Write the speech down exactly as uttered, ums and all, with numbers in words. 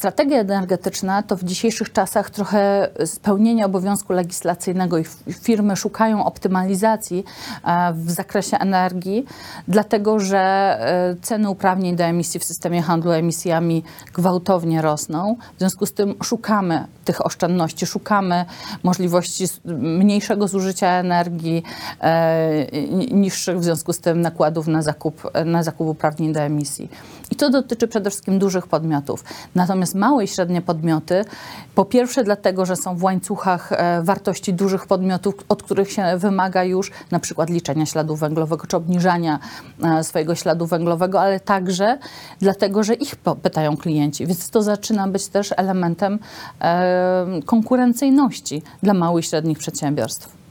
Strategia energetyczna to w dzisiejszych czasach trochę spełnienie obowiązku legislacyjnego i firmy szukają optymalizacji w zakresie energii, dlatego że ceny uprawnień do emisji w systemie handlu emisjami gwałtownie rosną. W związku z tym szukamy tych oszczędności, szukamy możliwości mniejszego zużycia energii, niższych w związku z tym nakładów na zakup, na zakup uprawnień do emisji. I to dotyczy przede wszystkim dużych podmiotów. Natomiast małe i średnie podmioty, po pierwsze dlatego, że są w łańcuchach wartości dużych podmiotów, od których się wymaga już na przykład liczenia śladu węglowego czy obniżania swojego śladu węglowego, ale także dlatego, że ich pytają klienci. Więc to zaczyna być też elementem konkurencyjności dla małych i średnich przedsiębiorstw.